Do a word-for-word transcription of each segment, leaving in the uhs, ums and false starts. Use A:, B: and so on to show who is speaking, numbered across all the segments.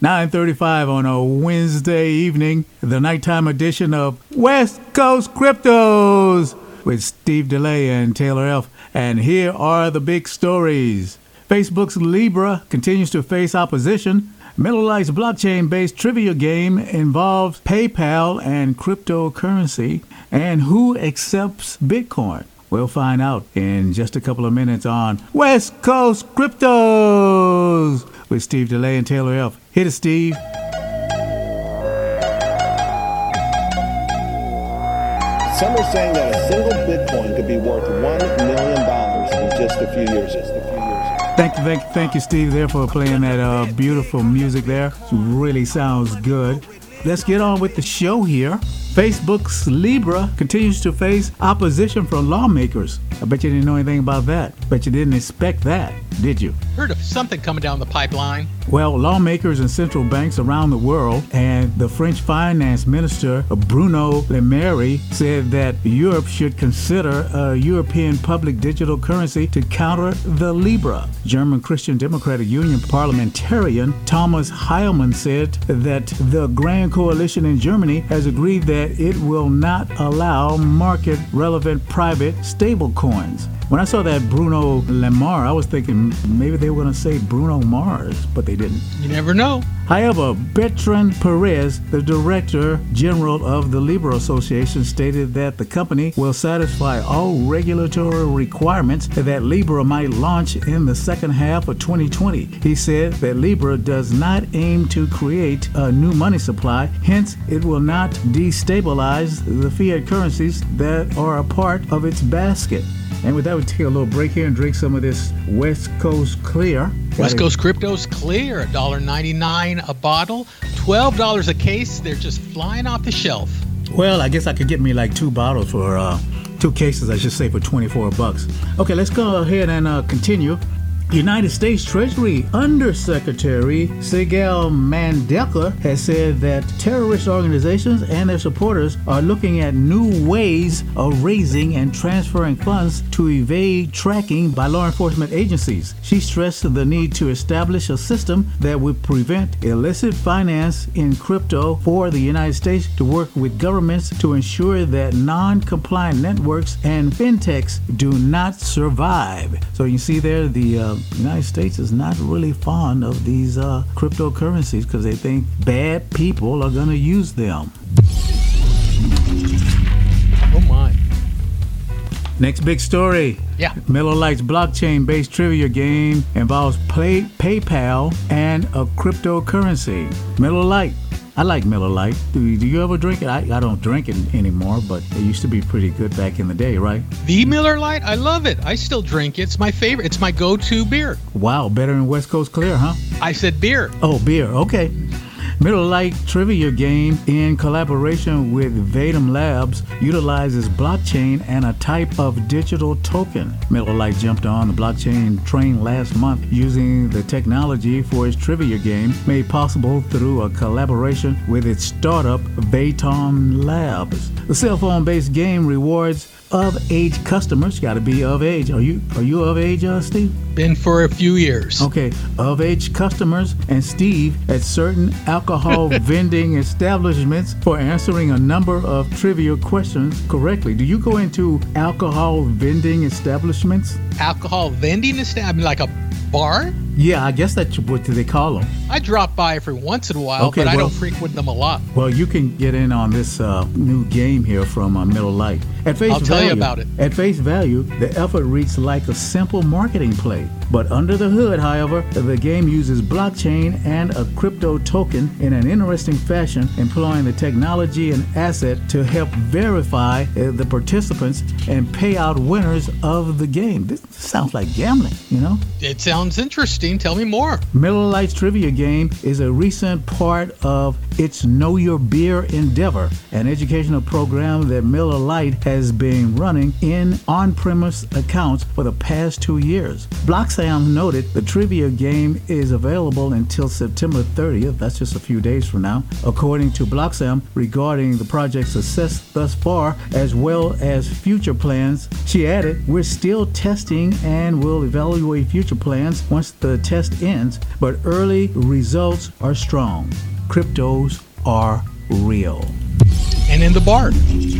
A: nine thirty-five on a Wednesday evening, the nighttime edition of West Coast Cryptos with Steve DeLay and Taylor Elf. And here are the big stories. Facebook's Libra continues to face opposition. Miller Lite's blockchain-based trivia game involves PayPal and cryptocurrency. And who accepts Bitcoin? We'll find out in just a couple of minutes on West Coast Cryptos with Steve DeLay and Taylor Elf. Hit it, Steve.
B: Some are saying that a single Bitcoin could be worth one million dollars in just a few years. Just a few years.
A: Thank you, thank you, thank you, Steve, there for playing that uh, beautiful music there. It really sounds good. Let's get on with the show here. Facebook's Libra continues to face opposition from lawmakers. I bet you didn't know anything about that. Bet you didn't expect that, did you?
C: Heard of something coming down the pipeline.
A: Well, lawmakers in central banks around the world and the French finance minister Bruno Le Maire said that Europe should consider a European public digital currency to counter the Libra. German Christian Democratic Union parliamentarian Thomas Heilmann said that the Grand Coalition in Germany has agreed that it will not allow market-relevant private stablecoins. When I saw that Bruno Le Maire, I was thinking maybe they were going to say Bruno Mars, but they didn't.
C: You never know.
A: However, Bertrand Perez, the Director General of the Libra Association, stated that the company will satisfy all regulatory requirements that Libra might launch in the second half of twenty twenty. He said that Libra does not aim to create a new money supply, hence it will not destabilize the fiat currencies that are a part of its basket. And with that, we take a little break here and drink some of this West Coast Clear.
C: West Coast Cryptos Clear, one dollar ninety-nine a bottle, twelve dollars a case. They're just flying off the shelf.
A: Well, I guess I could get me like two bottles for, uh, two cases, I should say, for twenty-four bucks. Okay, let's go ahead and uh, continue. United States Treasury Undersecretary Sigal Mandelker has said that terrorist organizations and their supporters are looking at new ways of raising and transferring funds to evade tracking by law enforcement agencies. She stressed the need to establish a system that would prevent illicit finance in crypto for the United States, to work with governments to ensure that non-compliant networks and fintechs do not survive. So you see there, the uh, The United States is not really fond of these uh, cryptocurrencies because they think bad people are going to use them.
C: Oh my.
A: Next big story.
C: Yeah.
A: Miller Lite's blockchain-based trivia game involves play, PayPal and a cryptocurrency. Miller Lite. I like Miller Lite. Do, do you ever drink it? I, I don't drink it anymore, but it used to be pretty good back in the day, right?
C: The Miller Lite? I love it. I still drink it. It's my favorite. It's my go-to beer.
A: Wow, better than West Coast Clear, huh?
C: I said beer.
A: Oh, beer. Okay. Miller Lite trivia game, in collaboration with Vadim Labs, utilizes blockchain and a type of digital token. Miller Lite jumped on the blockchain train last month using the technology for its trivia game, made possible through a collaboration with its startup Vadim Labs. The cell phone-based game rewards of-age customers. Got to be of age. Are you are you of age, uh, Steve?
C: Been for a few years.
A: Okay, of-age customers and Steve at certain alcohol vending establishments for answering a number of trivia questions correctly. Do you go into alcohol vending establishments?
C: Alcohol vending establishment, like a bar?
A: Yeah, I guess that's what they call them.
C: I drop by every once in a while,
A: Okay,
C: but I
A: well-
C: don't frequent them a lot.
A: Well, you can get in on this uh, new game here from uh, Miller Lite. At face
C: I'll tell
A: value,
C: you about it.
A: At face value, the effort reads like a simple marketing play. But under the hood, however, the game uses blockchain and a crypto token in an interesting fashion, employing the technology and asset to help verify uh, the participants and pay out winners of the game. This sounds like gambling, you know?
C: It sounds interesting. Tell me more.
A: Miller Lite's trivia game is a recent part of its Know Your Beer endeavor, an educational program that Miller Lite has been running in on-premise accounts for the past two years. Bloxam noted the trivia game is available until September thirtieth. That's just a few days from now. According to Bloxam, regarding the project's success thus far, as well as future plans, she added, "We're still testing and will evaluate future plans once the the test ends, but early results are strong. Cryptos are real.
C: And in the barn.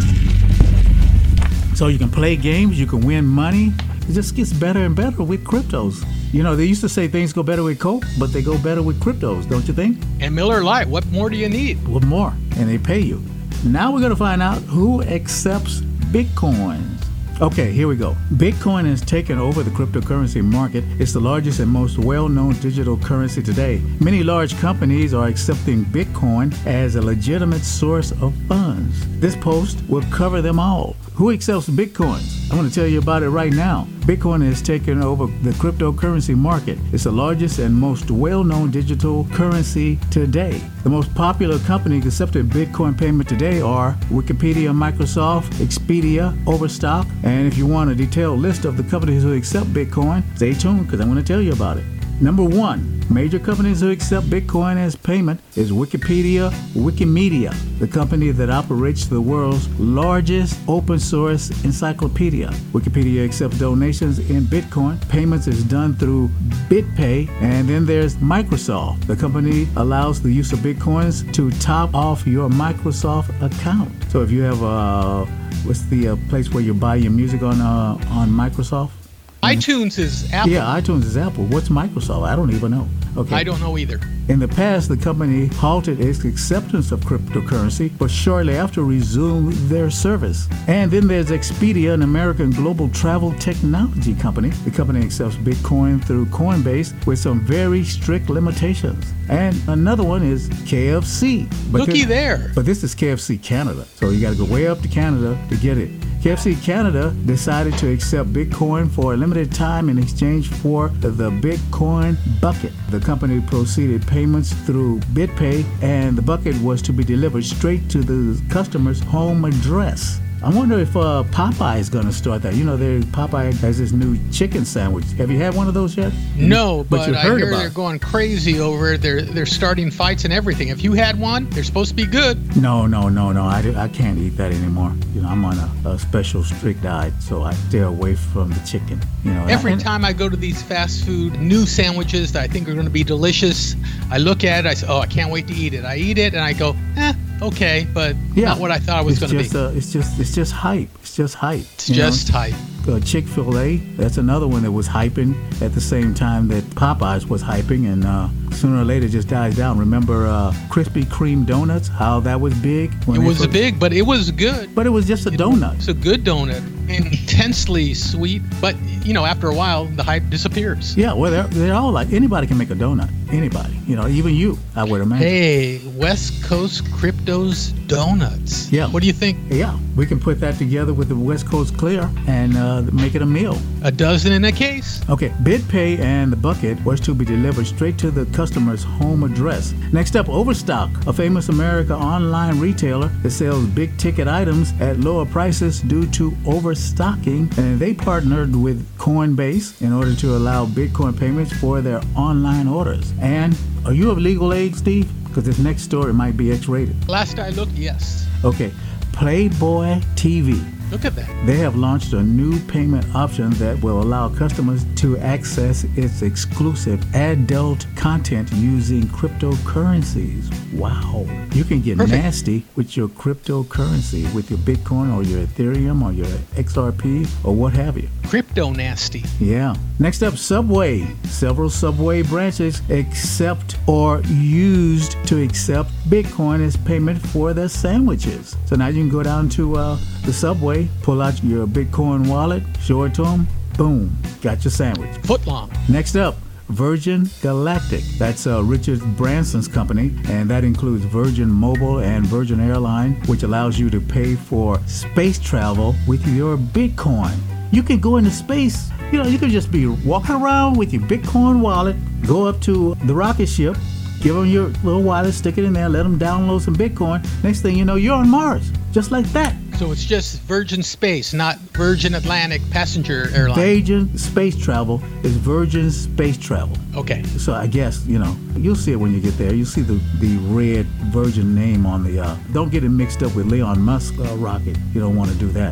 A: So you can play games, you can win money. It just gets better and better with cryptos. You know, they used to say things go better with Coke, but they go better with cryptos, don't you think?
C: And Miller Lite, what more do you need?
A: What more? And they pay you. Now we're going to find out who accepts Bitcoin. Okay, here we go. Bitcoin has taken over the cryptocurrency market. It's the largest and most well-known digital currency today. Many large companies are accepting Bitcoin as a legitimate source of funds. This post will cover them all. Who accepts Bitcoins? I'm going to tell you about it right now. Bitcoin has taken over the cryptocurrency market. It's the largest and most well-known digital currency today. The most popular companies accepting Bitcoin payment today are Wikipedia, Microsoft, Expedia, Overstock. And if you want a detailed list of the companies who accept Bitcoin, stay tuned because I'm going to tell you about it. Number one, major companies who accept Bitcoin as payment is Wikipedia, Wikimedia, the company that operates the world's largest open source encyclopedia. Wikipedia accepts donations in Bitcoin. Payments is done through BitPay. And then there's Microsoft. The company allows the use of Bitcoins to top off your Microsoft account. So if you have a, what's the uh, place where you buy your music on uh, on Microsoft?
C: iTunes is Apple.
A: Yeah, iTunes is Apple. What's Microsoft? I don't even know. Okay.
C: I don't know either.
A: In the past, the company halted its acceptance of cryptocurrency, but shortly after resumed their service. And then there's Expedia, an American global travel technology company. The company accepts Bitcoin through Coinbase with some very strict limitations. And another one is K F C. But
C: Looky
A: this,
C: there.
A: But this is K F C Canada, so you got to go way up to Canada to get it. K F C Canada decided to accept Bitcoin for a limited time in exchange for the Bitcoin bucket. The company proceeded payments through BitPay, and the bucket was to be delivered straight to the customer's home address. I wonder if uh, Popeye is going to start that. You know, Popeye has this new chicken sandwich. Have you had one of those yet?
C: No, but,
A: but you
C: I
A: heard
C: hear
A: about
C: they're
A: it.
C: going crazy over it. They're, they're starting fights and everything. If you had one, they're supposed to be good.
A: No, no, no, no. I, I can't eat that anymore. You know, I'm on a, a special strict diet, so I stay away from the chicken. You know,
C: Every
A: and,
C: time I go to these fast food new sandwiches that I think are going to be delicious, I look at it, I say, oh, I can't wait to eat it. I eat it, and I go, eh, okay, but
A: yeah,
C: not what I thought it was
A: it's
C: going to
A: just,
C: be.
A: Uh, it's just, it's just hype. It's just hype.
C: It's
A: you
C: just
A: know?
C: hype.
A: Uh, Chick-fil-A, that's another one that was hyping at the same time that Popeyes was hyping, and uh, sooner or later it just dies down. Remember uh, Krispy Kreme donuts, how that was big?
C: It
A: when
C: was
A: first,
C: big, but it was good.
A: But it was just a donut.
C: It's a good donut. Intensely sweet, but, you know, after a while, the hype disappears.
A: Yeah, well, they're, they're all like, anybody can make a donut. Anybody. You know, even you, I would imagine.
C: Hey, West Coast Cryptos Donuts.
A: Yeah.
C: What do you think?
A: Yeah, we can put that together with the West Coast Clear and uh, make it a meal.
C: A dozen in a case.
A: Okay, BitPay and the bucket was to be delivered straight to the customer's home address. Next up, Overstock, a famous American online retailer that sells big ticket items at lower prices due to overstocking, and they partnered with Coinbase in order to allow Bitcoin payments for their online orders. And are you of legal age, Steve? Because this next story might be X-rated.
C: Last I looked, yes.
A: Okay, Playboy T V.
C: Look at that.
A: They have launched a new payment option that will allow customers to access its exclusive adult content using cryptocurrencies. Wow. You can get
C: Perfect.
A: nasty with your cryptocurrency, with your Bitcoin or your Ethereum or your X R P or what have you.
C: Crypto nasty.
A: Yeah. Next up, Subway. Several Subway branches accept or used to accept Bitcoin as payment for their sandwiches. So now you can go down to uh, the Subway, pull out your Bitcoin wallet, show it to them, boom, got your sandwich.
C: Footlong.
A: Next up, Virgin Galactic. That's uh, Richard Branson's company, and that includes Virgin Mobile and Virgin Airline, which allows you to pay for space travel with your Bitcoin. You can go into space. You know, you can just be walking around with your Bitcoin wallet, go up to the rocket ship, give them your little wallet, stick it in there, let them download some Bitcoin. Next thing you know, you're on Mars, just like that.
C: So it's just Virgin Space, not Virgin Atlantic passenger airline.
A: Virgin Space Travel is Virgin Space Travel.
C: Okay.
A: So I guess, you know, you'll see it when you get there. You'll see the, the red Virgin name on the, uh, don't get it mixed up with Elon Musk uh, rocket. You don't want to do that.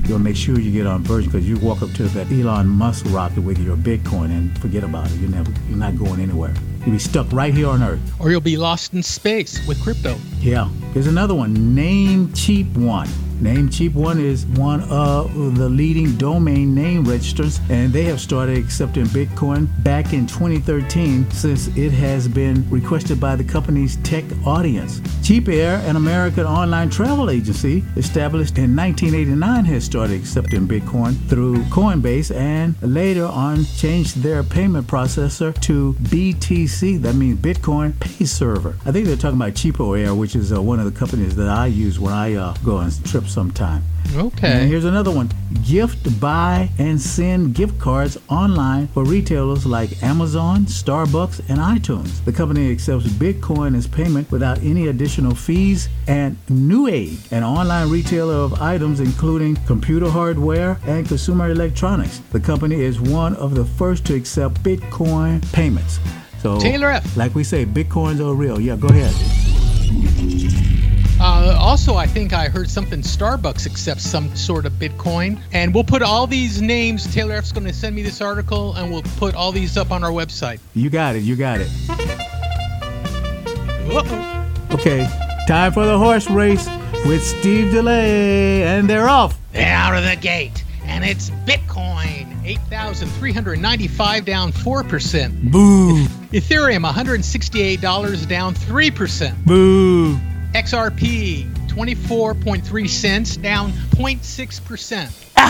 A: you'll make sure you get on Virgin, because you walk up to that Elon Musk rocket with your Bitcoin and forget about it. You're never, you're not going anywhere. You'll be stuck right here on Earth.
C: Or you'll be lost in space with crypto.
A: Yeah. Here's another one. Namecheap One. Namecheap One is one of the leading domain name registers, and they have started accepting Bitcoin back in twenty thirteen, since it has been requested by the company's tech audience. Cheap Air, an American online travel agency established in nineteen eighty-nine, has started accepting Bitcoin through Coinbase, and later on changed their payment processor to B T C. That means Bitcoin Pay Server. I think they're talking about Cheapo Air, which is uh, one of the companies that I use when I uh, go on trips sometime.
C: Okay.
A: And here's another one. Gift, buy, and send gift cards online for retailers like Amazon, Starbucks, and iTunes. The company accepts Bitcoin as payment without any additional fees. And Newegg, an online retailer of items including computer hardware and consumer electronics. The company is one of the first to accept Bitcoin payments. So,
C: Taylor F.
A: like we say, Bitcoins are real. Yeah, go ahead.
C: Uh, also, I think I heard something Starbucks accepts some sort of Bitcoin. And we'll put all these names. Taylor F's going to send me this article, and we'll put all these up on our website.
A: You got it. You got it.
C: Uh-oh.
A: Okay, time for the horse race with Steve DeLay, and they're off.
C: They're out of the gate, and it's Bitcoin. eight thousand three hundred ninety-five down four percent.
A: Boo.
C: Ethereum, one hundred sixty-eight dollars down three percent.
A: Boo.
C: X R P, twenty-four point three cents, down zero point six percent.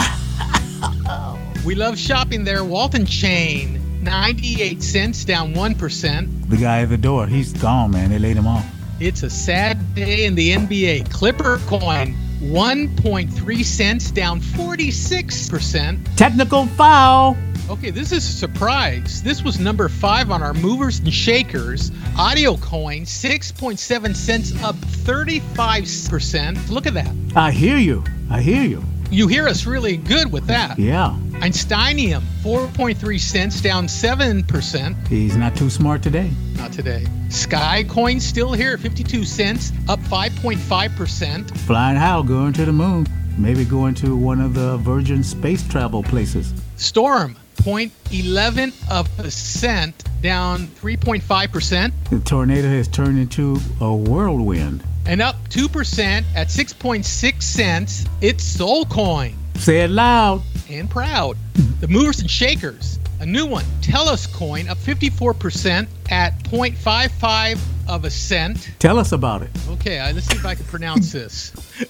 C: We love shopping there. Walton Chain, ninety-eight cents, down one percent.
A: The guy at the door, he's gone, man. They laid him off.
C: It's a sad day in the N B A. Clipper Coin, one point three cents, down forty-six percent.
A: Technical foul.
C: Okay, this is a surprise. This was number five on our movers and shakers. Audio Coin, six point seven cents, up thirty-five percent. Look at that.
A: I hear you. I hear you.
C: You hear us really good with that.
A: Yeah.
C: Einsteinium, four point three cents, down seven percent.
A: He's not too smart today.
C: Not today. Sky Coin still here, fifty-two cents, up five point five percent.
A: Flying Hal going to the moon. Maybe going to one of the Virgin space travel places.
C: Storm, zero point one one of a cent, down three point five percent.
A: The tornado has turned into a whirlwind.
C: And up two percent at six point six cents. It's Soul Coin.
A: Say it loud.
C: And proud. The movers and shakers, a new one. Tellus Coin, up fifty-four percent at zero point five five of a cent.
A: Tell us about it.
C: Okay, uh, let's see if I can pronounce this.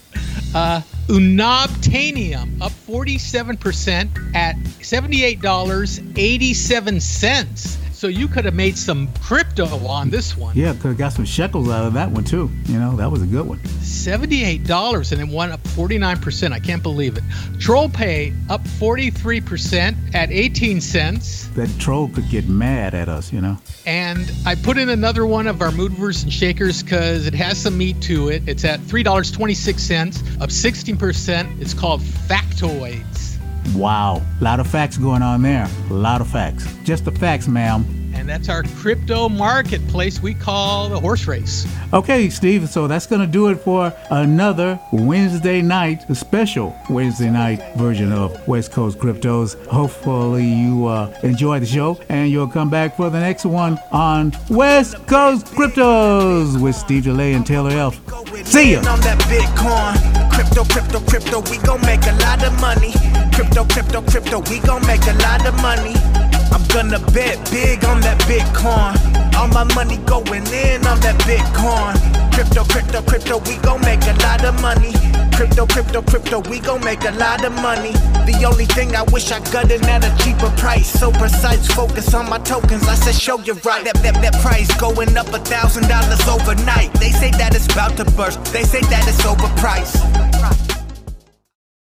C: Uh, Unobtainium, up forty-seven percent at seventy-eight dollars and eighty-seven cents. So you could have made some crypto on this one.
A: Yeah, could have got some shekels out of that one too. You know, that was a good one.
C: seventy-eight dollars and it went up forty-nine percent. I can't believe it. TrollPay up forty-three percent at eighteen cents.
A: That troll could get mad at us, you know.
C: And I put in another one of our movers and shakers because it has some meat to it. It's at three dollars and twenty-six cents, up sixteen percent. It's called Factoids.
A: Wow. A lot of facts going on there. A lot of facts. Just the facts, ma'am.
C: And that's our crypto marketplace we call the horse race.
A: Okay, Steve, so that's going to do it for another Wednesday night, a special Wednesday night version of West Coast Cryptos. Hopefully you uh, enjoy the show and you'll come back for the next one on West Coast Cryptos with Steve DeLay and Taylor Elf. See ya!
D: On that Bitcoin, crypto, crypto, crypto, we gon' make a lot of money. Crypto, crypto, crypto, we gon' make a lot of money. I'm gonna bet big on that Bitcoin. All my money going in on that Bitcoin. Crypto, crypto, crypto, we gon' make a lot of money. Crypto, crypto, crypto, we gon' make a lot of money. The only thing I wish I got it at a cheaper price. So precise, focus on my tokens. I said show you right. That, that, that price going up a thousand dollars overnight. They say that it's about to burst. They say that it's overpriced.